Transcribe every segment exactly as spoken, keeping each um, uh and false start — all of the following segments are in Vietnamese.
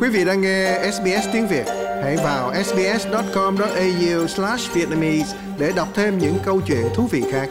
Quý vị đang nghe ét bê ét tiếng Việt. Hãy vào sbs chấm com chấm au slash vietnamese để đọc thêm những câu chuyện thú vị khác.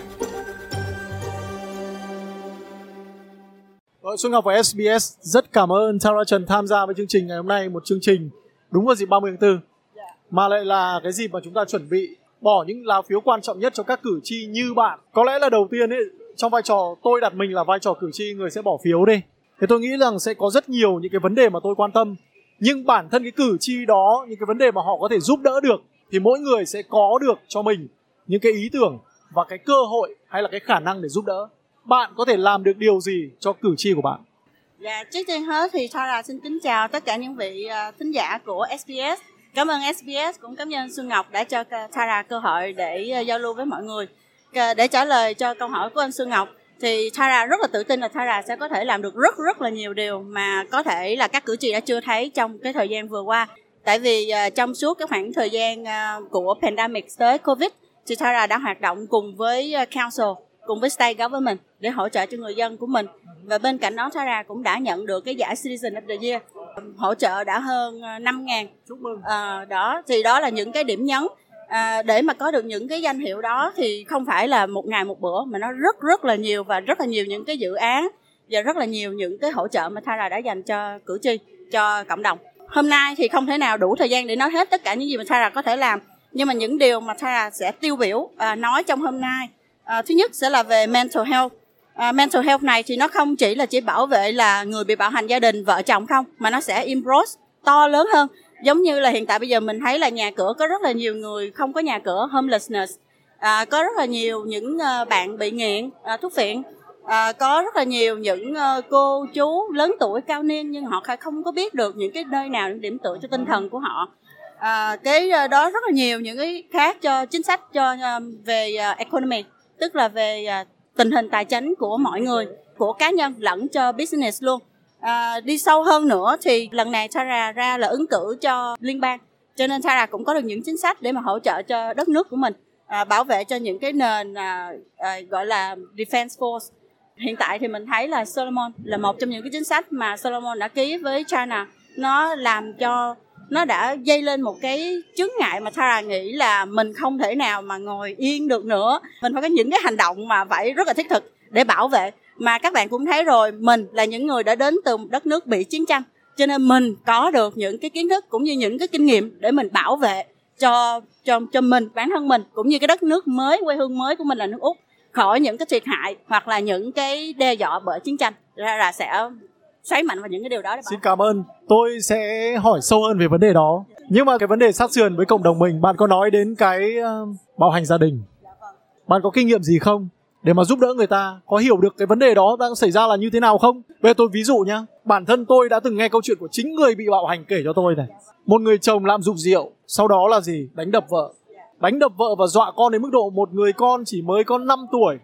Xuân Ngọc và ét bê ét rất cảm ơn Tara Trần tham gia với chương trình ngày hôm nay. Một chương trình đúng vào dịp ba mươi tháng tư, mà lại là cái dịp mà chúng ta chuẩn bị bỏ những lá phiếu quan trọng nhất cho các cử tri như bạn. Có lẽ là đầu tiên ấy, trong vai trò tôi đặt mình là vai trò cử tri, người sẽ bỏ phiếu đi. Thì tôi nghĩ rằng sẽ có rất nhiều những cái vấn đề mà tôi quan tâm. Nhưng bản thân cái cử tri đó, những cái vấn đề mà họ có thể giúp đỡ được, thì mỗi người sẽ có được cho mình những cái ý tưởng và cái cơ hội hay là cái khả năng để giúp đỡ. Bạn có thể làm được điều gì cho cử tri của bạn? Dạ, trước tiên hết thì Tara xin kính chào tất cả những vị uh, thính giả của ét bê ét. Cảm ơn ét bê ét, cũng cảm ơn Xuân Ngọc đã cho Tara cơ hội để uh, giao lưu với mọi người. Uh, để trả lời cho câu hỏi của anh Xuân Ngọc, thì Tara rất là tự tin là Tara sẽ có thể làm được rất rất là nhiều điều mà có thể là các cử tri đã chưa thấy trong cái thời gian vừa qua. Tại vì uh, trong suốt cái khoảng thời gian uh, của pandemic tới Covid, thì Tara đã hoạt động cùng với uh, Council, cùng với State Government để hỗ trợ cho người dân của mình. Và bên cạnh đó Tara cũng đã nhận được cái giải Citizen of the Year, hỗ trợ đã hơn năm nghìn. Chúc mừng. À, đó, thì đó là những cái điểm nhấn. À, để mà có được những cái danh hiệu đó thì không phải là một ngày một bữa, mà nó rất rất là nhiều và rất là nhiều những cái dự án và rất là nhiều những cái hỗ trợ mà Tara đã dành cho cử tri, cho cộng đồng. Hôm nay thì không thể nào đủ thời gian để nói hết tất cả những gì mà Tara có thể làm, nhưng mà những điều mà Tara sẽ tiêu biểu à, nói trong hôm nay. À, thứ nhất sẽ là về mental health. À, mental health này thì nó không chỉ là chỉ bảo vệ là người bị bạo hành gia đình, vợ chồng không, mà nó sẽ embrace to lớn hơn. Giống như là hiện tại bây giờ mình thấy là nhà cửa có rất là nhiều người không có nhà cửa, homelessness. À, có rất là nhiều những uh, bạn bị nghiện uh, thuốc phiện. À, có rất là nhiều những uh, cô chú lớn tuổi cao niên nhưng họ không có biết được những cái nơi nào những điểm tựa cho tinh thần của họ. À, cái uh, đó rất là nhiều những cái khác cho chính sách cho uh, về uh, economy, tức là về uh, tình hình tài chính của mọi người, của cá nhân lẫn cho business luôn. À, đi sâu hơn nữa thì lần này Tara ra là ứng cử cho liên bang, cho nên Tara cũng có được những chính sách để mà hỗ trợ cho đất nước của mình, à, bảo vệ cho những cái nền à, à, gọi là defense force. Hiện tại thì mình thấy là Solomon là một trong những cái chính sách mà Solomon đã ký với China. Nó làm cho nó đã dây lên một cái chướng ngại mà Tara nghĩ là mình không thể nào mà ngồi yên được nữa. Mình phải có những cái hành động mà phải rất là thiết thực để bảo vệ. Mà các bạn cũng thấy rồi, mình là những người đã đến từ một đất nước bị chiến tranh, cho nên mình có được những cái kiến thức cũng như những cái kinh nghiệm để mình bảo vệ cho cho cho mình, bản thân mình, cũng như cái đất nước mới, quê hương mới của mình là nước Úc, khỏi những cái thiệt hại hoặc là những cái đe dọa bởi chiến tranh. Ra là sẽ xoáy mạnh vào những cái điều đó. Xin cảm ơn. Tôi sẽ hỏi sâu hơn về vấn đề đó. Nhưng mà cái vấn đề sát sườn với cộng đồng mình, bạn có nói đến cái uh, bạo hành gia đình. Bạn có kinh nghiệm gì không để mà giúp đỡ người ta có hiểu được cái vấn đề đó đang xảy ra là như thế nào không? Bây giờ tôi ví dụ nhá. Bản thân tôi đã từng nghe câu chuyện của chính người bị bạo hành kể cho tôi này. Một người chồng lạm dụng rượu, sau đó là gì? Đánh đập vợ. Đánh đập vợ và dọa con đến mức độ một người con chỉ mới có năm tuổi.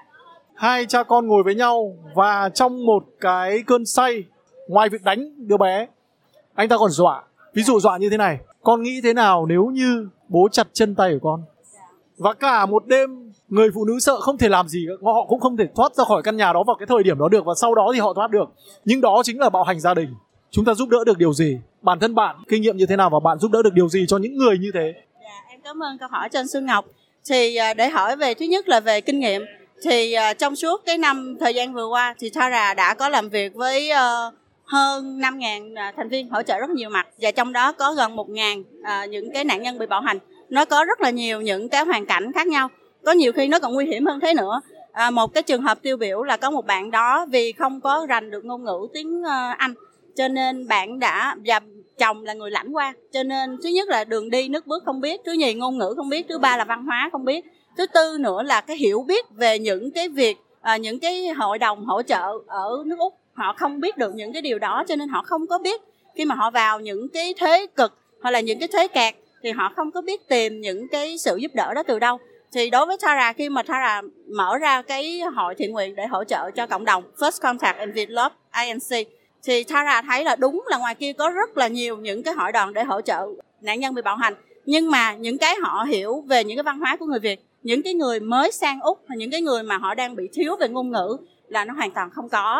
Hai cha con ngồi với nhau và trong một cái cơn say, ngoài việc đánh đứa bé, anh ta còn dọa. Ví dụ dọa như thế này: con nghĩ thế nào nếu như bố chặt chân tay của con? Và cả một đêm người phụ nữ sợ không thể làm gì, họ cũng không thể thoát ra khỏi căn nhà đó vào cái thời điểm đó được, và sau đó thì họ thoát được. Nhưng đó chính là bạo hành gia đình. Chúng ta giúp đỡ được điều gì? Bản thân bạn kinh nghiệm như thế nào và bạn giúp đỡ được điều gì cho những người như thế? Dạ, em cảm ơn câu hỏi cho anh Xuân Ngọc. Thì để hỏi về, thứ nhất là về kinh nghiệm, thì uh, trong suốt cái năm thời gian vừa qua thì Tara đã có làm việc với uh, hơn năm nghìn uh, thành viên hỗ trợ rất nhiều mặt, và trong đó có gần một nghìn uh, những cái nạn nhân bị bạo hành. Nó có rất là nhiều những cái hoàn cảnh khác nhau, có nhiều khi nó còn nguy hiểm hơn thế nữa. À, một cái trường hợp tiêu biểu là có một bạn đó vì không có rành được ngôn ngữ tiếng uh, Anh, cho nên bạn đã, và chồng là người lãnh qua, cho nên thứ nhất là đường đi nước bước không biết, thứ nhì ngôn ngữ không biết, thứ ba là văn hóa không biết, thứ tư nữa là cái hiểu biết về những cái việc à, những cái hội đồng hỗ trợ ở nước Úc, họ không biết được những cái điều đó, cho nên họ không có biết khi mà họ vào những cái thế cực hoặc là những cái thế kẹt thì họ không có biết tìm những cái sự giúp đỡ đó từ đâu. Thì đối với Tara, khi mà Tara mở ra cái hội thiện nguyện để hỗ trợ cho cộng đồng First Contact and With Love I N C, thì Tara thấy là đúng là ngoài kia có rất là nhiều những cái hội đoàn để hỗ trợ nạn nhân bị bạo hành, nhưng mà những cái họ hiểu về những cái văn hóa của người Việt, những cái người mới sang Úc, những cái người mà họ đang bị thiếu về ngôn ngữ là nó hoàn toàn không có.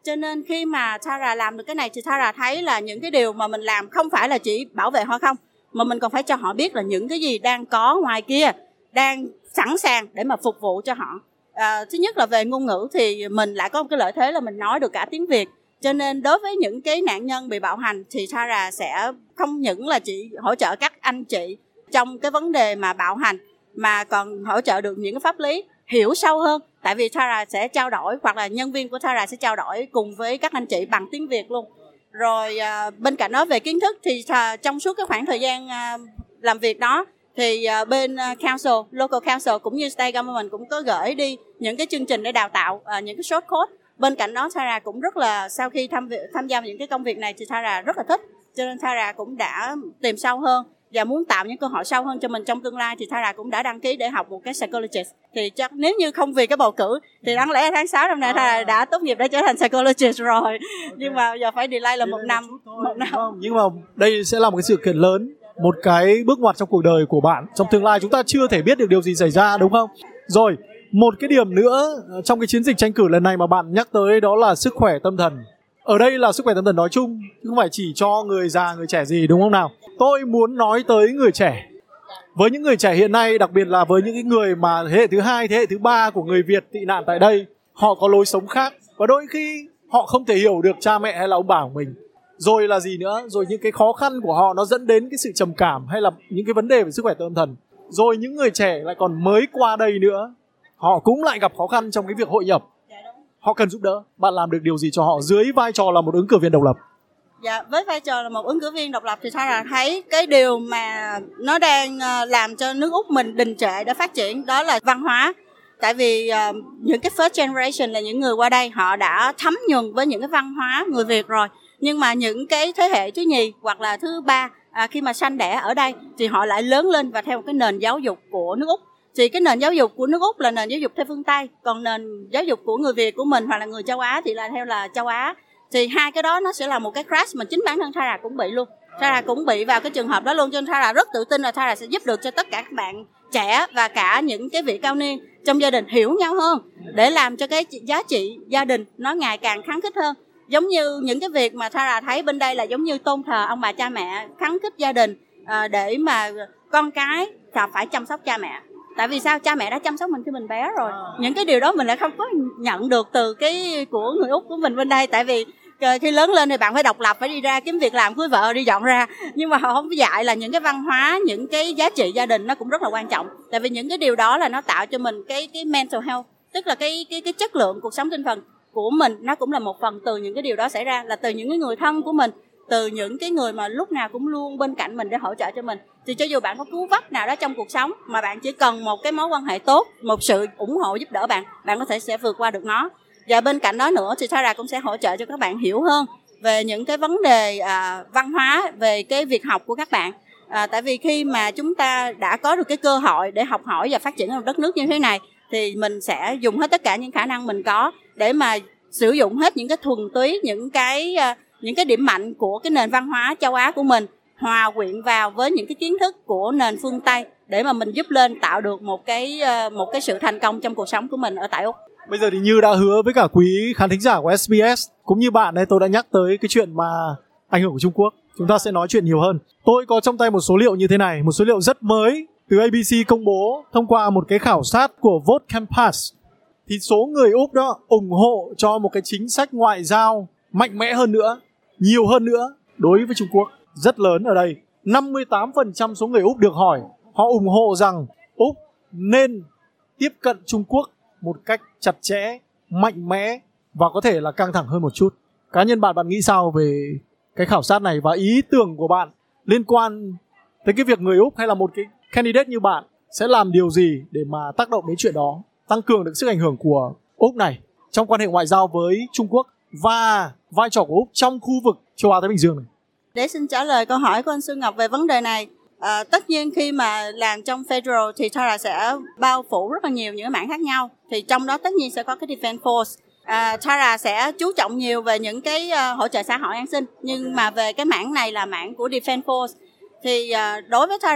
Cho nên khi mà Tara làm được cái này thì Tara thấy là những cái điều mà mình làm không phải là chỉ bảo vệ họ không, mà mình còn phải cho họ biết là những cái gì đang có ngoài kia, đang sẵn sàng để mà phục vụ cho họ. À, thứ nhất là về ngôn ngữ thì mình lại có một cái lợi thế là mình nói được cả tiếng Việt. Cho nên đối với những cái nạn nhân bị bạo hành thì Tara sẽ không những là chỉ hỗ trợ các anh chị trong cái vấn đề mà bạo hành, mà còn hỗ trợ được những cái pháp lý hiểu sâu hơn. Tại vì Tara sẽ trao đổi, hoặc là nhân viên của Tara sẽ trao đổi cùng với các anh chị bằng tiếng Việt luôn. Rồi à, bên cạnh đó về kiến thức thì à, trong suốt cái khoảng thời gian à, làm việc đó thì à, bên à, council, local council cũng như state government cũng có gửi đi những cái chương trình để đào tạo à, những cái short course. Bên cạnh đó Tara cũng rất là, sau khi tham, tham gia vào những cái công việc này thì Tara rất là thích, cho nên Tara cũng đã tìm sâu hơn và muốn tạo những cơ hội sâu hơn cho mình trong tương lai, thì Tara cũng đã đăng ký để học một cái psychologist. Thì chắc nếu như không vì cái bầu cử thì đáng lẽ tháng sáu năm nay Tara đã tốt nghiệp để trở thành psychologist rồi. Okay. Nhưng mà giờ phải delay là delay một năm một, một năm không, nhưng mà đây sẽ là một cái sự kiện lớn, một cái bước ngoặt trong cuộc đời của bạn. Trong tương lai chúng ta chưa thể biết được điều gì xảy ra, đúng không? Rồi, một cái điểm nữa trong cái chiến dịch tranh cử lần này mà bạn nhắc tới đó là sức khỏe tâm thần. Ở đây là sức khỏe tâm thần nói chung, không phải chỉ cho người già, người trẻ gì, đúng không nào? Tôi muốn nói tới người trẻ. Với những người trẻ hiện nay, đặc biệt là với những cái người mà thế hệ thứ hai, thế hệ thứ ba của người Việt tị nạn tại đây, họ có lối sống khác và đôi khi họ không thể hiểu được cha mẹ hay là ông bà của mình. Rồi là gì nữa? Rồi những cái khó khăn của họ nó dẫn đến cái sự trầm cảm hay là những cái vấn đề về sức khỏe tâm thần. Rồi những người trẻ lại còn mới qua đây nữa, họ cũng lại gặp khó khăn trong cái việc hội nhập. Họ cần giúp đỡ. Bạn làm được điều gì cho họ dưới vai trò là một ứng cử viên độc lập? Dạ, với vai trò là một ứng cử viên độc lập thì Tara thấy cái điều mà nó đang làm cho nước Úc mình đình trệ để phát triển đó là văn hóa. Tại vì uh, những cái first generation là những người qua đây họ đã thấm nhuần với những cái văn hóa người Việt rồi. Nhưng mà những cái thế hệ thứ nhì hoặc là thứ ba à, khi mà sanh đẻ ở đây thì họ lại lớn lên và theo một cái nền giáo dục của nước Úc. Thì cái nền giáo dục của nước Úc là nền giáo dục theo phương Tây, còn nền giáo dục của người Việt của mình hoặc là người châu Á thì là theo là châu Á. Thì hai cái đó nó sẽ là một cái crash mà chính bản thân Tara cũng bị luôn. Tara cũng bị vào cái trường hợp đó luôn, cho nên Tara rất tự tin là Tara sẽ giúp được cho tất cả các bạn trẻ và cả những cái vị cao niên trong gia đình hiểu nhau hơn để làm cho cái giá trị gia đình nó ngày càng khắng khích hơn. Giống như những cái việc mà Tara thấy bên đây là giống như tôn thờ ông bà cha mẹ, khắng khích gia đình à, để mà con cái phải chăm sóc cha mẹ. Tại vì sao? Cha mẹ đã chăm sóc mình khi mình bé rồi. Những cái điều đó mình lại không có nhận được từ cái của người Úc của mình bên đây. Tại vì khi lớn lên thì bạn phải độc lập, phải đi ra kiếm việc làm, cưới vợ, đi dọn ra. Nhưng mà họ không có dạy là những cái văn hóa, những cái giá trị gia đình nó cũng rất là quan trọng. Tại vì những cái điều đó là nó tạo cho mình cái cái mental health, tức là cái cái cái chất lượng cuộc sống tinh thần của mình, nó cũng là một phần từ những cái điều đó xảy ra, là từ những cái người thân của mình, từ những cái người mà lúc nào cũng luôn bên cạnh mình để hỗ trợ cho mình. Thì cho dù bạn có cứu vấp nào đó trong cuộc sống mà bạn chỉ cần một cái mối quan hệ tốt, một sự ủng hộ giúp đỡ bạn, bạn có thể sẽ vượt qua được nó. Và bên cạnh đó nữa thì Tara cũng sẽ hỗ trợ cho các bạn hiểu hơn về những cái vấn đề à, văn hóa, về cái việc học của các bạn. À, tại vì khi mà chúng ta đã có được cái cơ hội để học hỏi và phát triển ở một đất nước như thế này thì mình sẽ dùng hết tất cả những khả năng mình có để mà sử dụng hết những cái thuần túy, những cái những cái điểm mạnh của cái nền văn hóa châu Á của mình, hòa quyện vào với những cái kiến thức của nền phương Tây để mà mình giúp lên tạo được một cái một cái sự thành công trong cuộc sống của mình ở tại Úc. Bây giờ thì như đã hứa với cả quý khán thính giả của ét bê ét cũng như bạn ấy, tôi đã nhắc tới cái chuyện mà ảnh hưởng của Trung Quốc. Chúng ta sẽ nói chuyện nhiều hơn. Tôi có trong tay một số liệu như thế này, một số liệu rất mới từ a bê xê công bố thông qua một cái khảo sát của Vote Campus. Thì số người Úc đó ủng hộ cho một cái chính sách ngoại giao mạnh mẽ hơn nữa, nhiều hơn nữa đối với Trung Quốc rất lớn ở đây. năm mươi tám phần trăm số người Úc được hỏi, họ ủng hộ rằng Úc nên tiếp cận Trung Quốc một cách chặt chẽ, mạnh mẽ và có thể là căng thẳng hơn một chút. Cá nhân bạn, bạn nghĩ sao về cái khảo sát này và ý tưởng của bạn liên quan tới cái việc người Úc hay là một cái candidate như bạn sẽ làm điều gì để mà tác động đến chuyện đó, tăng cường được sức ảnh hưởng của Úc này trong quan hệ ngoại giao với Trung Quốc và vai trò của Úc trong khu vực châu Á Thái Bình Dương này? Để xin trả lời câu hỏi của anh Xuân Ngọc về vấn đề này, à, tất nhiên khi mà làm trong Federal thì Tara sẽ bao phủ rất là nhiều những mảng khác nhau. Thì trong đó tất nhiên sẽ có cái Defense Force. À, Tara sẽ chú trọng nhiều về những cái uh, hỗ trợ xã hội an sinh, nhưng mà về cái mảng này là mảng của Defense Force. Thì uh, đối với Tara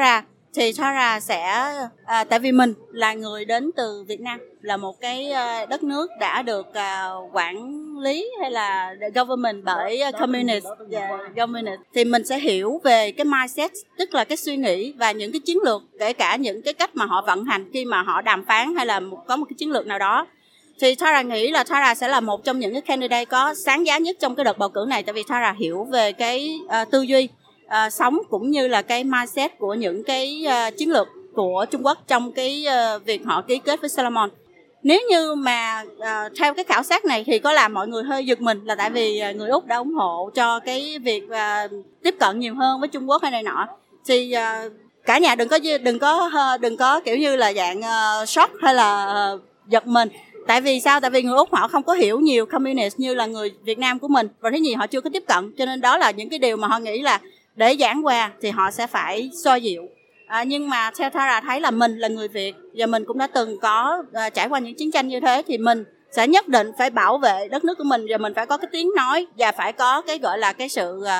thì Tara sẽ à, tại vì mình là người đến từ Việt Nam, là một cái đất nước đã được à, quản lý hay là government bởi communist yeah, communist, thì mình sẽ hiểu về cái mindset, tức là cái suy nghĩ và những cái chiến lược, kể cả những cái cách mà họ vận hành khi mà họ đàm phán hay là một, có một cái chiến lược nào đó. Thì Tara nghĩ là Tara sẽ là một trong những cái candidate có sáng giá nhất trong cái đợt bầu cử này, tại vì Tara hiểu về cái uh, tư duy uh, sống cũng như là cái mindset của những cái uh, chiến lược của Trung Quốc trong cái uh, việc họ ký kết với Solomon. Nếu như mà uh, theo cái khảo sát này thì có làm mọi người hơi giật mình, là tại vì uh, người Úc đã ủng hộ cho cái việc uh, tiếp cận nhiều hơn với Trung Quốc hay này nọ. Thì uh, cả nhà đừng có đừng có đừng có kiểu như là dạng uh, shock hay là uh, giật mình. Tại vì sao? Tại vì người Úc họ không có hiểu nhiều communist như là người Việt Nam của mình, và thứ nhì họ chưa có tiếp cận, cho nên đó là những cái điều mà họ nghĩ là để giảng hòa thì họ sẽ phải xoa dịu. À, nhưng mà theo Tara thấy là mình là người Việt và mình cũng đã từng có uh, trải qua những chiến tranh như thế, thì mình sẽ nhất định phải bảo vệ đất nước của mình, và mình phải có cái tiếng nói và phải có cái gọi là cái sự uh,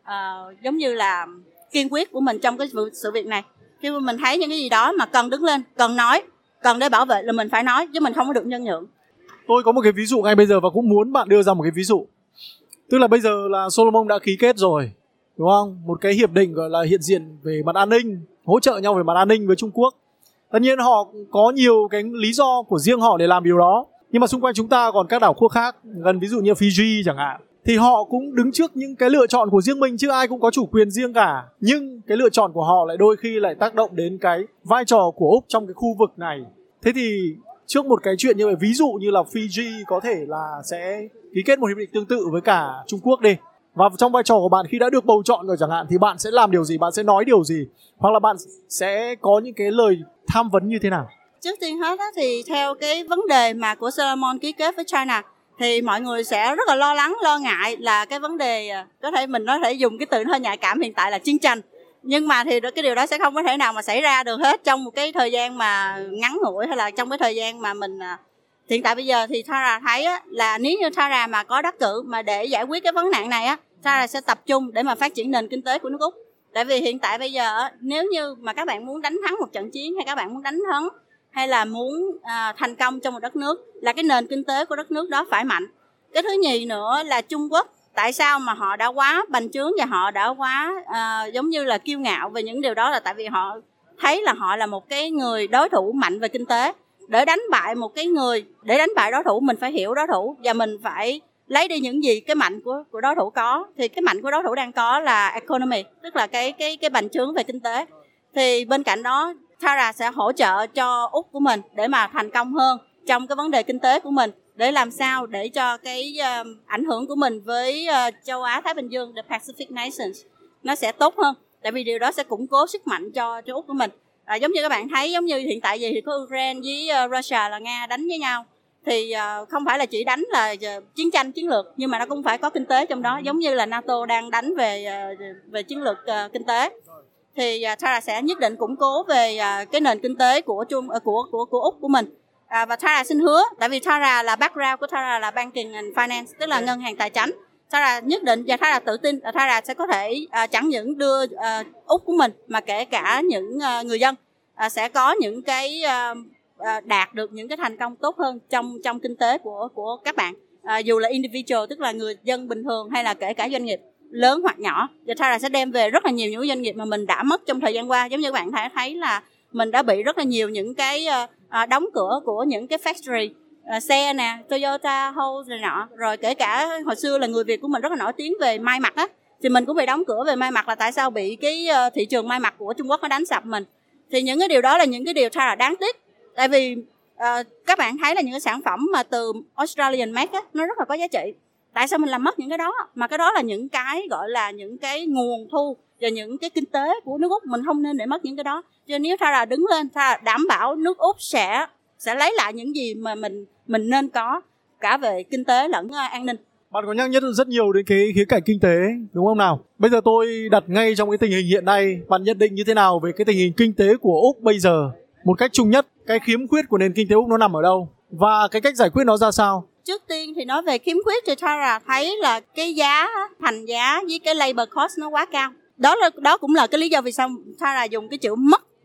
uh, giống như là kiên quyết của mình trong cái sự việc này. Khi mà mình thấy những cái gì đó mà cần đứng lên, cần nói, cần để bảo vệ là mình phải nói, chứ mình không có được nhân nhượng. Tôi có một cái ví dụ ngay bây giờ và cũng muốn bạn đưa ra một cái ví dụ. Tức là bây giờ là Solomon đã ký kết rồi, đúng không? Một cái hiệp định gọi là hiện diện về mặt an ninh, hỗ trợ nhau về mặt an ninh với Trung Quốc. Tất nhiên họ có nhiều cái lý do của riêng họ để làm điều đó. Nhưng mà xung quanh chúng ta còn các đảo quốc khác, gần ví dụ như Fiji chẳng hạn, thì họ cũng đứng trước những cái lựa chọn của riêng mình, chứ ai cũng có chủ quyền riêng cả. Nhưng cái lựa chọn của họ lại đôi khi lại tác động đến cái vai trò của Úc trong cái khu vực này. Thế thì trước một cái chuyện như vậy, ví dụ như là Fiji có thể là sẽ ký kết một hiệp định tương tự với cả Trung Quốc đi, và trong vai trò của bạn khi đã được bầu chọn rồi chẳng hạn, thì bạn sẽ làm điều gì, bạn sẽ nói điều gì, hoặc là bạn sẽ có những cái lời tham vấn như thế nào? Trước tiên hết á, thì theo cái vấn đề mà của Solomon ký kết với China, thì mọi người sẽ rất là lo lắng, lo ngại là cái vấn đề, có thể mình nói thể dùng cái từ hơi nhạy cảm hiện tại là chiến tranh. Nhưng mà thì cái điều đó sẽ không có thể nào mà xảy ra được hết trong một cái thời gian mà ngắn ngủi, hay là trong cái thời gian mà mình hiện tại bây giờ. Thì Tara thấy á, là nếu như Tara mà có đắc cử mà để giải quyết cái vấn nạn này á, Tara sẽ tập trung để mà phát triển nền kinh tế của nước Úc. Tại vì hiện tại bây giờ á, nếu như mà các bạn muốn đánh thắng một trận chiến, hay các bạn muốn đánh thắng hay là muốn à, thành công trong một đất nước, là cái nền kinh tế của đất nước đó phải mạnh. Cái thứ nhì nữa là Trung Quốc, tại sao mà họ đã quá bành trướng và họ đã quá à, giống như là kiêu ngạo về những điều đó, là tại vì họ thấy là họ là một cái người đối thủ mạnh về kinh tế. Để đánh bại một cái người, để đánh bại đối thủ mình phải hiểu đối thủ, và mình phải lấy đi những gì cái mạnh của của đối thủ có. Thì cái mạnh của đối thủ đang có là economy, tức là cái cái cái bành trướng về kinh tế. Thì bên cạnh đó Tara sẽ hỗ trợ cho Úc của mình để mà thành công hơn trong cái vấn đề kinh tế của mình, để làm sao để cho cái uh, ảnh hưởng của mình với uh, châu Á Thái Bình Dương, the Pacific Nations, nó sẽ tốt hơn. Tại vì điều đó sẽ củng cố sức mạnh cho cho Úc của mình. À, giống như các bạn thấy, giống như hiện tại gì thì có Ukraine với uh, Russia là Nga đánh với nhau, thì uh, không phải là chỉ đánh là uh, chiến tranh chiến lược, nhưng mà nó cũng phải có kinh tế trong đó, giống như là NATO đang đánh về uh, về chiến lược uh, kinh tế. Thì uh, Tara sẽ nhất định củng cố về uh, cái nền kinh tế của Trung uh, của của của Úc của mình. À, và Tara xin hứa, tại vì Tara là background của Tara là banking and finance, tức là ngân hàng tài chính. Tara nhất định và Tara tự tin là Tara sẽ có thể uh, chẳng những đưa uh, Úc của mình, mà kể cả những uh, người dân uh, sẽ có những cái uh, uh, đạt được những cái thành công tốt hơn trong trong kinh tế của của các bạn, uh, dù là individual, tức là người dân bình thường, hay là kể cả doanh nghiệp lớn hoặc nhỏ. Và Tara sẽ đem về rất là nhiều những doanh nghiệp mà mình đã mất trong thời gian qua. Giống như các bạn thấy thấy là mình đã bị rất là nhiều những cái uh, uh, đóng cửa của những cái factory, uh, xe nè, Toyota, Hose này nọ. Rồi kể cả hồi xưa là người Việt của mình rất là nổi tiếng về may mặc á, thì mình cũng bị đóng cửa về may mặc, là tại sao bị cái uh, thị trường may mặc của Trung Quốc nó đánh sập mình. Thì những cái điều đó là những cái điều Tara đáng tiếc. Tại vì uh, các bạn thấy là những cái sản phẩm mà từ Australian made á, nó rất là có giá trị. Tại sao mình làm mất những cái đó? Mà cái đó là những cái gọi là những cái nguồn thu và những cái kinh tế của nước Úc, mình không nên để mất những cái đó. Cho nên nếu Tara đứng lên, Tara đảm bảo nước Úc sẽ sẽ lấy lại những gì mà mình mình nên có, cả về kinh tế lẫn uh, an ninh. Bạn có nhắc nhất rất nhiều đến cái khía cạnh kinh tế, đúng không nào? Bây giờ tôi đặt ngay trong cái tình hình hiện nay, bạn nhận định như thế nào về cái tình hình kinh tế của Úc bây giờ? Một cách chung nhất, cái khiếm khuyết của nền kinh tế Úc nó nằm ở đâu? Và cái cách giải quyết nó ra sao? Trước tiên thì nói về khiếm khuyết thì Tara thấy là cái giá, thành giá với cái labor cost nó quá cao. Đó là đó cũng là cái lý do vì sao Tara dùng cái chữ mất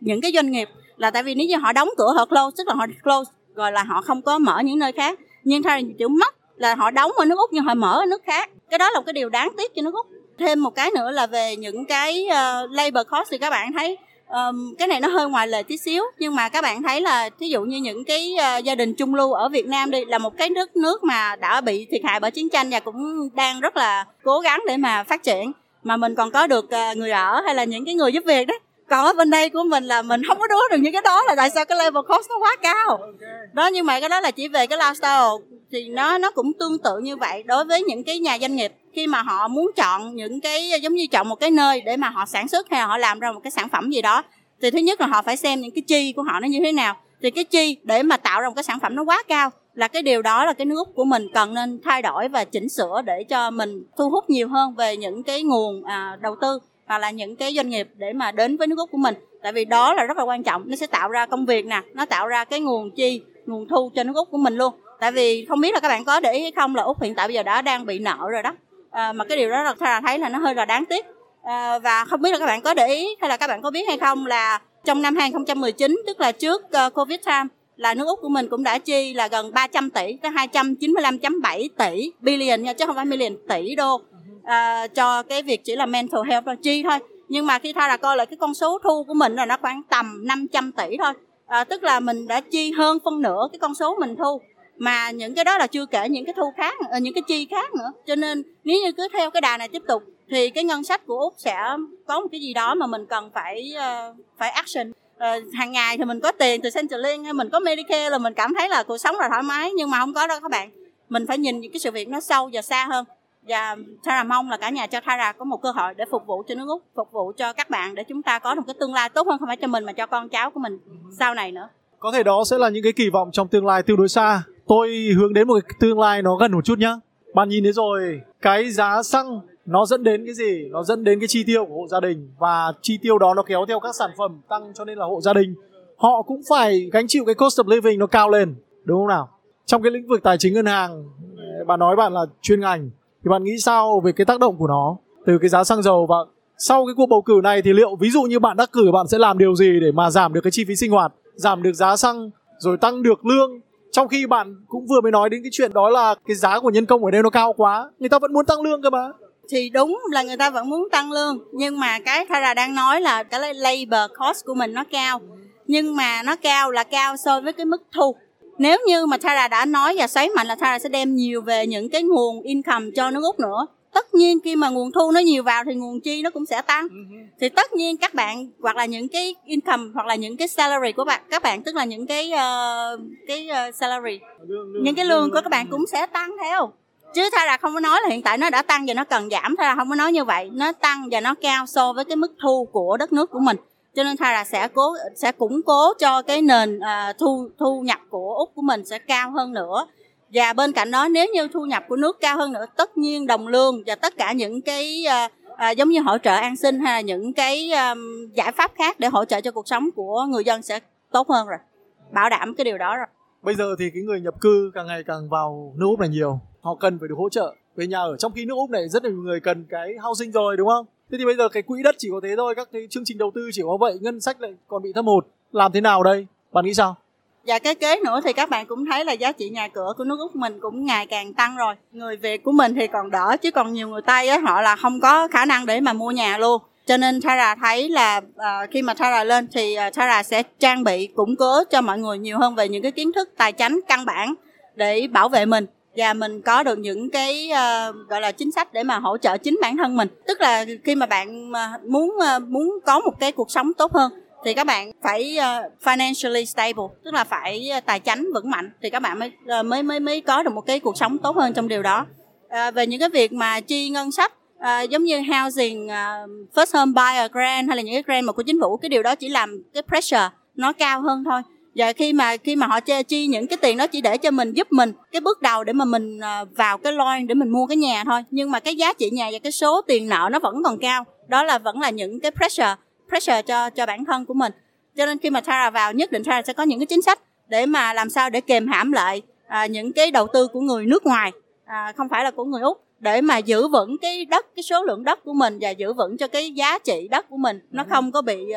những cái doanh nghiệp là tại vì nếu như họ đóng cửa, họ close, tức là họ close rồi là họ không có mở những nơi khác. Nhưng thay chữ mất là họ đóng ở nước Úc nhưng họ mở ở nước khác. Cái đó là một cái điều đáng tiếc cho nước Úc. Thêm một cái nữa là về những cái uh, labor cost thì các bạn thấy um, cái này nó hơi ngoài lề tí xíu, nhưng mà các bạn thấy là thí dụ như những cái uh, gia đình trung lưu ở Việt Nam đi, là một cái đất nước mà đã bị thiệt hại bởi chiến tranh và cũng đang rất là cố gắng để mà phát triển, mà mình còn có được uh, người ở hay là những cái người giúp việc đấy. Còn ở bên đây của mình là mình không có đứa được những cái đó, là tại sao cái level cost nó quá cao đó. Nhưng mà cái đó là chỉ về cái lifestyle, thì nó nó cũng tương tự như vậy đối với những cái nhà doanh nghiệp. Khi mà họ muốn chọn những cái giống như chọn một cái nơi để mà họ sản xuất hay là họ làm ra một cái sản phẩm gì đó, thì thứ nhất là họ phải xem những cái chi của họ nó như thế nào. Thì cái chi để mà tạo ra một cái sản phẩm nó quá cao, là cái điều đó là cái nước Úc của mình cần nên thay đổi và chỉnh sửa để cho mình thu hút nhiều hơn về những cái nguồn à, đầu tư hoặc là những cái doanh nghiệp để mà đến với nước Úc của mình. Tại vì đó là rất là quan trọng, nó sẽ tạo ra công việc nè, nó tạo ra cái nguồn chi, nguồn thu cho nước Úc của mình luôn. Tại vì không biết là các bạn có để ý hay không, là Úc hiện tại bây giờ đã đang bị nợ rồi đó. À, mà cái điều đó là thấy là nó hơi là đáng tiếc. À, và không biết là các bạn có để ý hay là các bạn có biết hay không, là trong năm hai không một chín, tức là trước uh, Covid time, là nước Úc của mình cũng đã chi là gần ba trăm tỷ tới hai trăm chín mươi lăm phẩy bảy tỷ billion nha, chứ không phải million, tỷ đô à, cho cái việc chỉ là mental health và chi thôi. Nhưng mà khi thay là coi lại cái con số thu của mình là nó khoảng tầm năm trăm tỷ thôi, à, tức là mình đã chi hơn phân nửa cái con số mình thu. Mà những cái đó là chưa kể những cái thu khác, những cái chi khác nữa. Cho nên nếu như cứ theo cái đà này tiếp tục thì cái ngân sách của Úc sẽ có một cái gì đó mà mình cần phải uh, phải action. Uh, hàng ngày thì mình có tiền từ Centrelink hay mình có Medicare là mình cảm thấy là cuộc sống là thoải mái, nhưng mà không có đâu các bạn. Mình phải nhìn những cái sự việc nó sâu và xa hơn. Và Tara mong là cả nhà cho Tara có một cơ hội để phục vụ cho nước Úc, phục vụ cho các bạn, để chúng ta có một cái tương lai tốt hơn, không phải cho mình mà cho con cháu của mình sau này nữa. Có thể đó sẽ là những cái kỳ vọng trong tương lai tương đối xa. Tôi hướng đến một cái tương lai nó gần một chút nhá. Bạn nhìn thấy rồi, cái giá xăng nó dẫn đến cái gì? Nó dẫn đến cái chi tiêu của hộ gia đình, và chi tiêu đó nó kéo theo các sản phẩm tăng, cho nên là hộ gia đình họ cũng phải gánh chịu cái cost of living nó cao lên, đúng không nào? Trong cái lĩnh vực tài chính ngân hàng, bạn nói bạn là chuyên ngành, thì bạn nghĩ sao về cái tác động của nó từ cái giá xăng dầu? Và sau cái cuộc bầu cử này thì liệu ví dụ như bạn đắc cử, bạn sẽ làm điều gì để mà giảm được cái chi phí sinh hoạt, giảm được giá xăng, rồi tăng được lương? Trong khi bạn cũng vừa mới nói đến cái chuyện đó là cái giá của nhân công ở đây nó cao quá, người ta vẫn muốn tăng lương cơ mà. Thì đúng là người ta vẫn muốn tăng lương, nhưng mà cái Tara đang nói là cái labor cost của mình nó cao. Nhưng mà nó cao là cao so với cái mức thu. Nếu như mà Tara đã nói và xoáy mạnh là Tara sẽ đem nhiều về những cái nguồn income cho nước Úc nữa, tất nhiên khi mà nguồn thu nó nhiều vào thì nguồn chi nó cũng sẽ tăng. Thì tất nhiên các bạn, hoặc là những cái income, hoặc là những cái salary của bạn, các bạn tức là những cái uh, cái uh, salary, lương, lương, những cái lương, lương của các bạn cũng sẽ tăng theo. Chứ Tara không có nói là hiện tại nó đã tăng và nó cần giảm. Tara không có nói như vậy. Nó tăng và nó cao so với cái mức thu của đất nước của mình. Cho nên Tara sẽ cố sẽ củng cố cho cái nền uh, thu thu nhập của Úc của mình sẽ cao hơn nữa. Và bên cạnh đó, nếu như thu nhập của nước cao hơn nữa, tất nhiên đồng lương và tất cả những cái uh, uh, giống như hỗ trợ an sinh hay là những cái um, giải pháp khác để hỗ trợ cho cuộc sống của người dân sẽ tốt hơn rồi. Bảo đảm cái điều đó rồi. Bây giờ thì cái người nhập cư càng ngày càng vào nước Úc này nhiều. Họ cần phải được hỗ trợ về nhà ở. Trong khi nước Úc này rất là nhiều người cần cái housing rồi, đúng không? Thế thì bây giờ cái quỹ đất chỉ có thế thôi, các cái chương trình đầu tư chỉ có vậy, ngân sách lại còn bị thâm hụt. Làm thế nào đây? Bạn nghĩ sao? Và cái kế nữa thì các bạn cũng thấy là giá trị nhà cửa của nước Úc mình cũng ngày càng tăng rồi. Người Việt của mình thì còn đỡ, chứ còn nhiều người Tây á, họ là không có khả năng để mà mua nhà luôn. Cho nên Tara thấy là uh, khi mà Tara lên thì uh, Tara sẽ trang bị củng cố cho mọi người nhiều hơn về những cái kiến thức tài chính căn bản để bảo vệ mình, và mình có được những cái uh, gọi là chính sách để mà hỗ trợ chính bản thân mình. Tức là khi mà bạn uh, muốn uh, muốn có một cái cuộc sống tốt hơn thì các bạn phải uh, financially stable, tức là phải uh, tài chính vững mạnh thì các bạn mới uh, mới mới mới có được một cái cuộc sống tốt hơn trong điều đó. Uh, về những cái việc mà chi ngân sách uh, giống như housing, uh, first home buyer grant hay là những cái grant mà của chính phủ, cái điều đó chỉ làm cái pressure nó cao hơn thôi. Và khi mà khi mà họ chi những cái tiền đó chỉ để cho mình, giúp mình cái bước đầu để mà mình uh, vào cái loan để mình mua cái nhà thôi, nhưng mà cái giá trị nhà và cái số tiền nợ nó vẫn còn cao. Đó là vẫn là những cái pressure pressure cho cho bản thân của mình. Cho nên khi mà Tara vào, nhất định Tara sẽ có những cái chính sách để mà làm sao để kềm hãm lại à, những cái đầu tư của người nước ngoài, à, không phải là của người Úc, để mà giữ vững cái đất, cái số lượng đất của mình, và giữ vững cho cái giá trị đất của mình nó không có bị uh,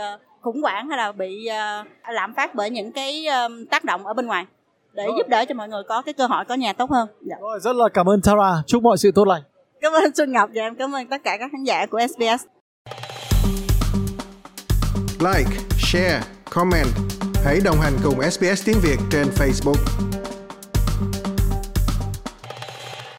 khủng hoảng hay là bị uh, lạm phát bởi những cái um, tác động ở bên ngoài, để rồi. giúp đỡ cho mọi người có cái cơ hội có nhà tốt hơn. Dạ. Rồi, rất là cảm ơn Tara, chúc mọi sự tốt lành. Cảm ơn Xuân Ngọc và em cảm ơn tất cả các khán giả của ét bê ét. Like, share, comment. Hãy đồng hành cùng ét bê ét tiếng Việt trên Facebook.